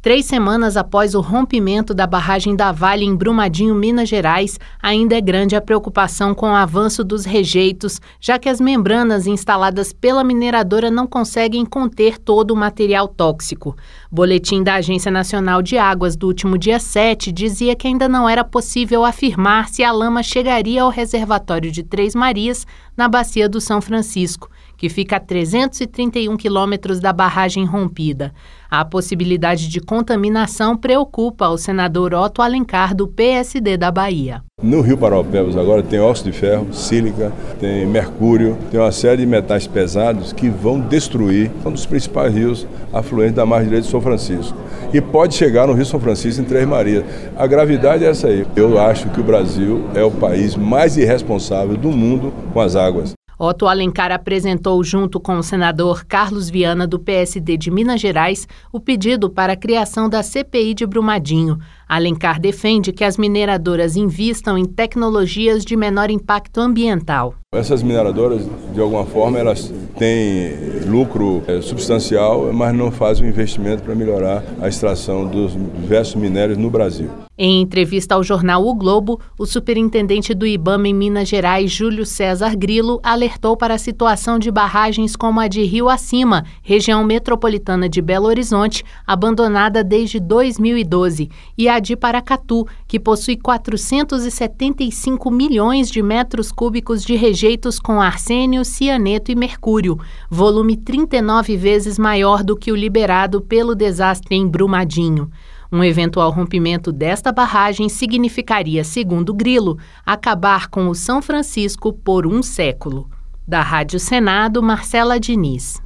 3 semanas após o rompimento da barragem da Vale em Brumadinho, Minas Gerais, ainda é grande a preocupação com o avanço dos rejeitos, já que as membranas instaladas pela mineradora não conseguem conter todo o material tóxico. O boletim da Agência Nacional de Águas do último dia 7 dizia que ainda não era possível afirmar se a lama chegaria ao reservatório de Três Marias, na Bacia do São Francisco, que fica a 331 quilômetros da barragem rompida. A possibilidade de contaminação preocupa o senador Otto Alencar, do PSD da Bahia. No Rio Paraopebas agora tem óxido de ferro, sílica, tem mercúrio, tem uma série de metais pesados que vão destruir um dos principais rios afluentes da margem direita de São Francisco. E pode chegar no Rio São Francisco em Três Marias. A gravidade é essa aí. Eu acho que o Brasil é o país mais irresponsável do mundo com as águas. Otto Alencar apresentou, junto com o senador Carlos Viana, do PSD de Minas Gerais, o pedido para a criação da CPI de Brumadinho. Alencar defende que as mineradoras invistam em tecnologias de menor impacto ambiental. Essas mineradoras, de alguma forma, elas têm lucro substancial, mas não fazem um investimento para melhorar a extração dos diversos minérios no Brasil. Em entrevista ao jornal O Globo, o superintendente do IBAMA em Minas Gerais, Júlio César Grilo, alertou para a situação de barragens como a de Rio Acima, região metropolitana de Belo Horizonte, abandonada desde 2012, e a de Paracatu, que possui 475 milhões de metros cúbicos de rejeitos com arsênio, cianeto e mercúrio, volume 39 vezes maior do que o liberado pelo desastre em Brumadinho. Um eventual rompimento desta barragem significaria, segundo Grilo, acabar com o São Francisco por um século. Da Rádio Senado, Marcela Diniz.